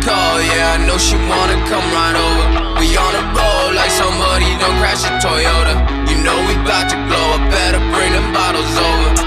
call, yeah, I know she wanna come right over. We on a roll like somebody done crashed a Toyota. You know we bout to glow, I better bring them bottles over.